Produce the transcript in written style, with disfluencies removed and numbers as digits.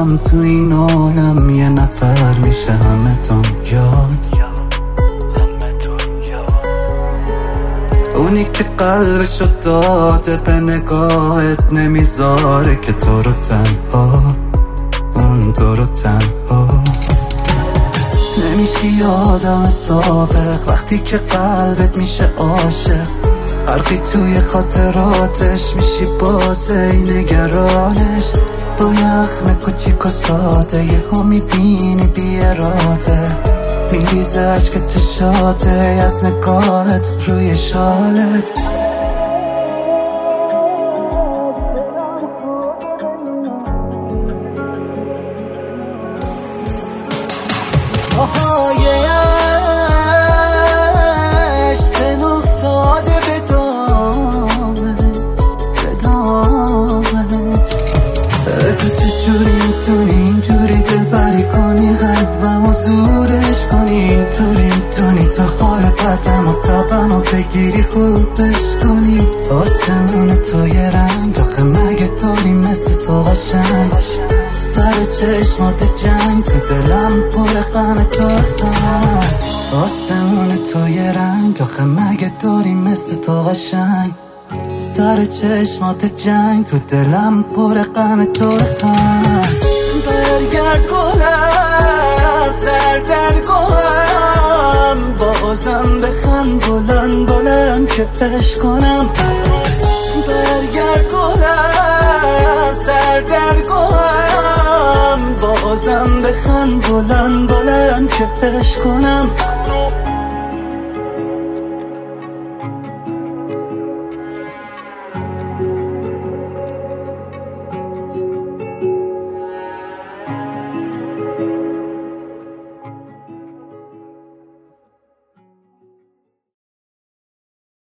دارم تو این عالم یه نفر میشه همه دنیات، اونی که قلبشو داده به نگاهت نمیذاره که تو رو تنها، اون تو رو تنها. نمیشی آدم سابق وقتی که قلبت میشه عاشق، فرقی توی خاطراتش میشی بازه نگرانش. با یخم کوچیک و ساده یه ها میبینی بی اراده، میریزه عشق چشاته از نگاهت روی شالت. آهای عشق افتاده به دامش، تو چجوری میتونی اینجوری دلبری کنی قلبم و زورش کنی، اینطوری میتونی تا حال بدم و تبم و بگیری خوبش کنی. آسمون تو یه رنگ آخه مگه داری مثل تو قشنگ، سر چشمات جنگ تو دلم پر غم تو خنگ. آسمون تو یه رنگ آخه مگه داری مثل تو قشنگ، سر چشمات جنگ تو دلم پر غم تو خنگ. برگرد گلم سر در گلم، بازم بخند بلند بلند که عشق کنم. برگرد گلم سر در گلم، بازم بخند بلند بلند که عشق کنم.